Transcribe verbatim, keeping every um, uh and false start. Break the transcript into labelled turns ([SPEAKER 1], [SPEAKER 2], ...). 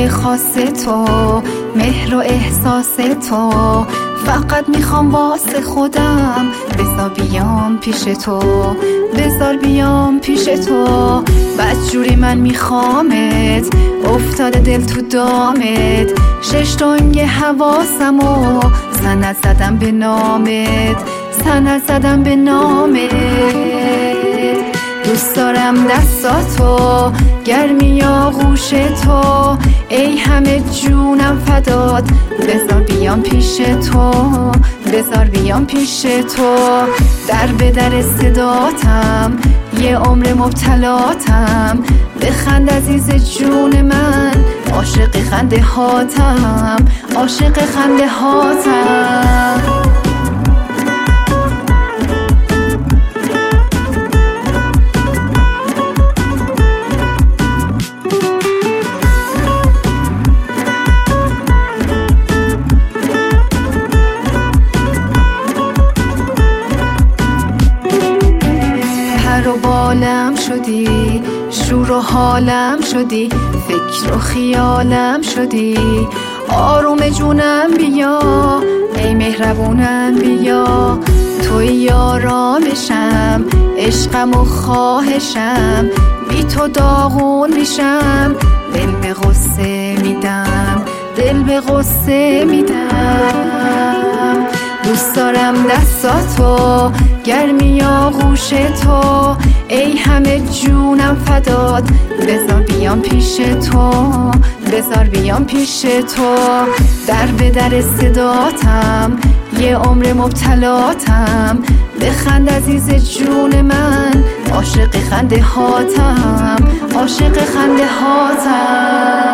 [SPEAKER 1] دل خاص تو، مهر و احساس تو، فقط میخوام واسه خودم بذار بیام پیش تو، بذار بیام پیش تو. بدجوری من میخوامت، افتاده دل تو دامت، شش تنگ حواسمو سند زدم به نامت، سند زدم به نامت. دوست دارم دستاتو، گرمی آغوش تو، ای همه جونم فدات، بذار بیام پیش تو، بذار بیام پیش تو. در به در صداتم، یه عمر مبتلاتم، بخند عزیز جون من، عاشق خنده هاتم، عاشق خنده هاتم. پر و بالم شدی، شور و حالم شدی، فکر و خیالم شدی، آروم جونم بیا، ای مهربونم بیا. توی آرامشم، عشقم و خواهشم، بی تو داغون میشم، دل به غصه میدم، دل به غصه میدم. دوست دارم دستاتو، گرمی آغوش تو، ای همه جونم فدات، بذار بیام پیش تو، بذار بیام پیش تو. در به در صداتم، یه عمر مبتلاتم، بخند عزیز جون من، عاشق خنده هاتم، عاشق خنده هاتم.